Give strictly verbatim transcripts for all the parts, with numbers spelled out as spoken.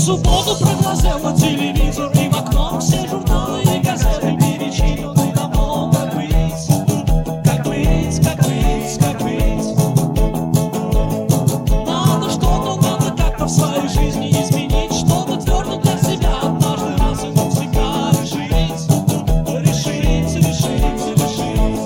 субботу проглазел на телевизор, и в окно все журналы и газеты перечитаны давно. Как быть, как быть, как быть, как быть? Надо что-то, надо как-то в своей жизни изменить, что-то твердо для себя однажды раз и навсегда решить, решить, решить, решить.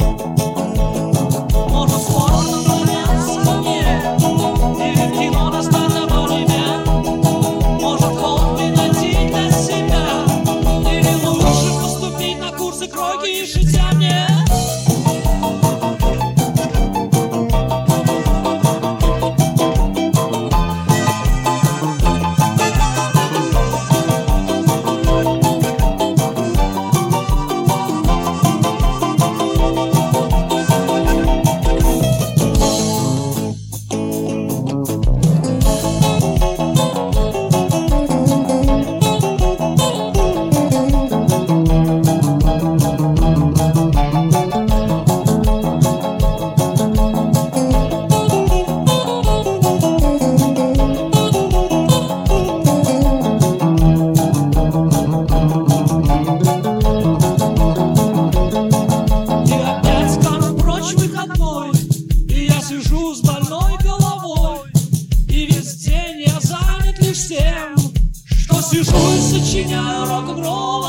Может, спортом заняться мне, или в кино достать абонемент? Может, хобби найти для себя, или лучше поступить на курсы кройки и шитья мне? И я сижу с больной головой, и весь день я занят лишь тем, что сижу и сочиняю рок-н-ролл.